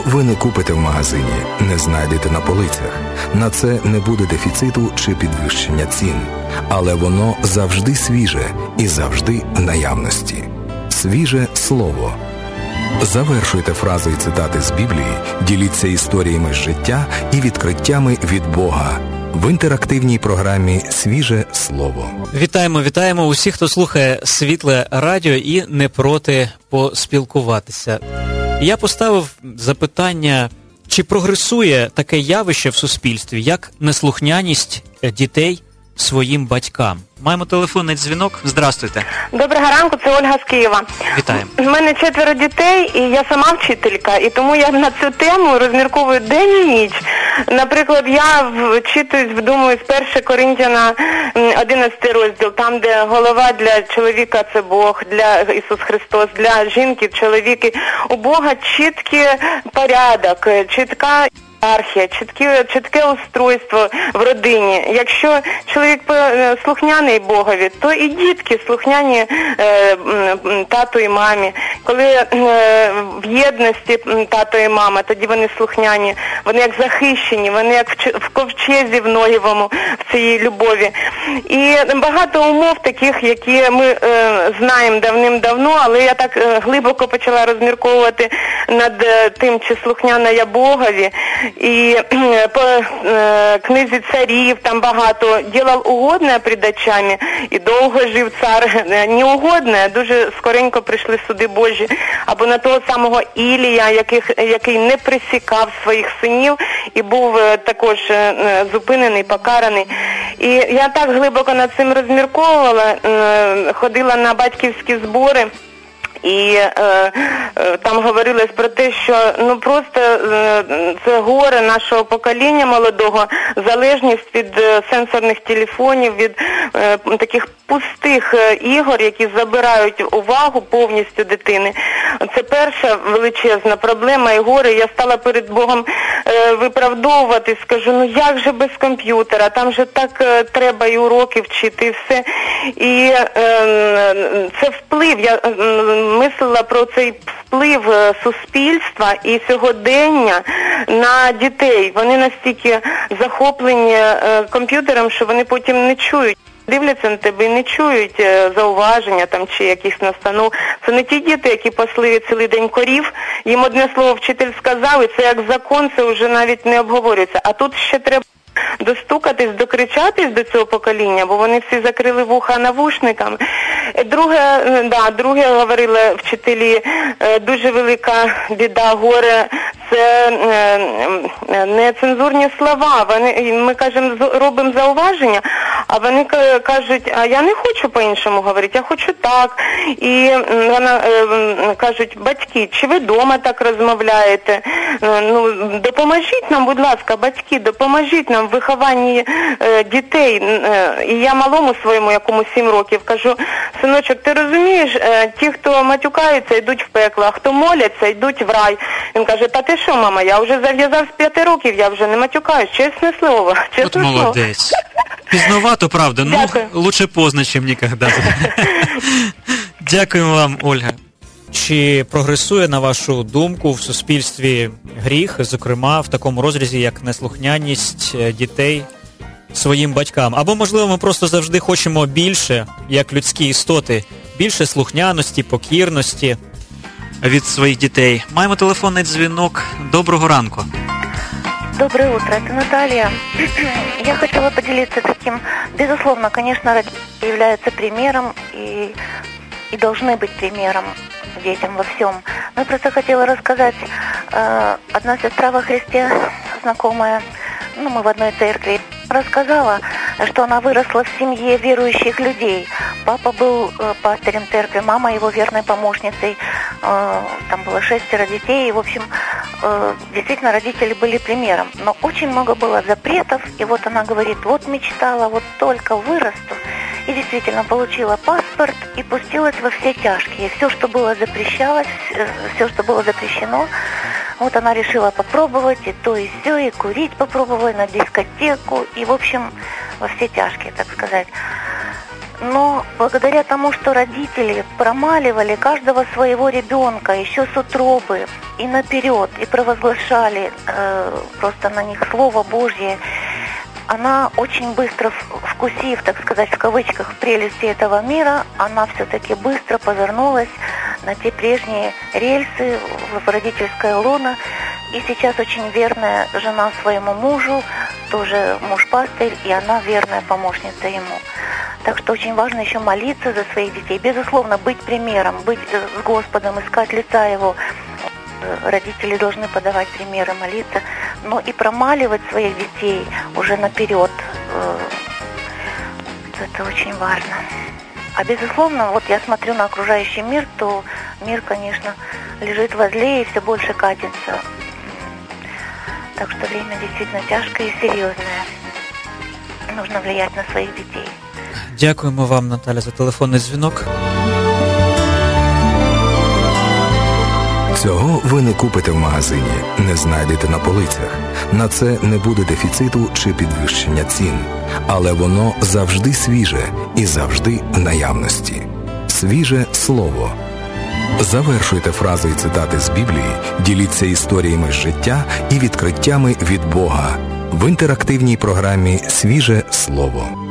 ви не купите в магазині, не знайдете на полицях. На це не буде дефіциту чи підвищення цін. Але воно завжди свіже і завжди в наявності. Свіже слово. Завершуйте фрази і цитати з Біблії, діліться історіями з життя і відкриттями від Бога в інтерактивній програмі «Свіже слово». Вітаємо усіх, хто слухає Світле радіо і не проти поспілкуватися. Я поставив запитання, чи прогресує таке явище в суспільстві, як неслухняність дітей своїм батькам. Маємо телефонний дзвінок. Здрастуйте. Доброго ранку, це Ольга з Києва. Вітаємо. У мене 4 дітей, і я сама вчителька, і тому я на цю тему розмірковую день і ніч. Наприклад, я вчитуюсь, вдумуюсь, 1 Коринтяна 11 розділ, там, де голова для чоловіка – це Бог, для Ісус Христос, для жінки – чоловіки. У Бога чіткий порядок, чітка ієрархія, чітке устройство в родині. Якщо чоловік слухняний Богові, то і дітки слухняні тату і мамі. Коли в єдності тато і мама, тоді вони слухняні, вони як захищені, вони як в ковчезі в Ноєвому, в цій любові. І багато умов таких, які ми знаємо давним-давно, але я так глибоко почала розмірковувати над тим, чи слухняна я Богові. І по книзі царів там багато «Ділав угодне пред очами, і довго жив цар». Неугодне, дуже скоренько прийшли суди Божі. Або на того самого Ілія, який не присікав своїх синів і був також зупинений, покараний. І я так глибоко над цим розмірковувала, ходила на батьківські збори. І там говорилось про те, що просто це горе нашого покоління молодого, залежність від сенсорних телефонів, від таких пустих ігор, які забирають увагу повністю дитини. Це перша величезна проблема і горе. Я стала перед Богом виправдовувати, скажу, як же без комп'ютера, там же так треба і уроки вчити, і все. І це вплив, я мислила про цей вплив суспільства і сьогодення на дітей. Вони настільки захоплені комп'ютером, що вони потім не чують. Дивляться на тебе і не чують зауваження там чи якісь настанов. Це не ті діти, які пасли цілий день корів. Їм одне слово вчитель сказав, і це як закон, це вже навіть не обговорюється. А тут ще треба достукатись, докричатись до цього покоління, бо вони всі закрили вуха навушниками. Друге говорили вчителі, дуже велика біда, горе, це нецензурні слова. Ми кажемо, робимо зауваження, а вони кажуть, а я не хочу по-іншому говорити, я хочу так. І кажуть, батьки, чи ви вдома так розмовляєте? Допоможіть нам, будь ласка, батьки, допоможіть нам в вихованні дітей. І я малому своєму, якому 7 років, кажу, синочок, ти розумієш, ті, хто матюкаються, йдуть в пекло, а хто моляться, йдуть в рай. Він каже, та ти що, мама, я вже зав'язав з 5 років, я вже не матюкаюсь, чесне слово. От молодець. Пізновато, правда, лучше поздно, чим ніколи. Дякуємо вам, Ольга. Чи прогресує, на вашу думку, в суспільстві гріх, зокрема, в такому розрізі, як неслухняність дітей своїм батькам? Або, можливо, ми просто завжди хочемо більше, як людські істоти, більше слухняності, покірності від своїх дітей. Маємо телефонний дзвінок. Доброго ранку. Доброе утро, это Наталья. Я хотела поделиться таким, безусловно, конечно, родители являются примером и должны быть примером детям во всем. Но я просто хотела рассказать, одна сестра во Христе, знакомая, мы в одной церкви, рассказала, что она выросла в семье верующих людей. Папа был пастырем церкви, мама его верной помощницей. Там было 6 детей, и, в общем, действительно, родители были примером. Но очень много было запретов, и вот она говорит, вот мечтала, вот только вырасту, и действительно получила паспорт и пустилась во все тяжкие. Все, что было запрещалось, все, что было запрещено, вот она решила попробовать и то, и все, и курить попробовала, на дискотеку, и, в общем, во все тяжкие, так сказать. Но благодаря тому, что родители промаливали каждого своего ребенка еще с утробы и наперед, и провозглашали просто на них Слово Божье, она очень быстро, вкусив, так сказать, в кавычках, прелести этого мира, она все-таки быстро повернулась на те прежние рельсы, в родительское лоно. И сейчас очень верная жена своему мужу, тоже муж-пастырь, и она верная помощница ему. Так что очень важно еще молиться за своих детей. Безусловно, быть примером, быть с Господом, искать лица Его. Родители должны подавать примеры, молиться, но и промаливать своих детей уже наперед. Это очень важно. А безусловно, вот я смотрю на окружающий мир, то мир, конечно, лежит возле и все больше катится. Так что время действительно тяжкое и серьезное. Нужно влиять на своих детей. Дякуємо вам, Наталя, за телефонний дзвінок. Цього ви не купите в магазині, не знайдете на полицях. На це не буде дефіциту чи підвищення цін. Але воно завжди свіже і завжди в наявності. Свіже слово. Завершуйте фрази і цитати з Біблії, діліться історіями з життя і відкриттями від Бога в інтерактивній програмі «Свіже слово».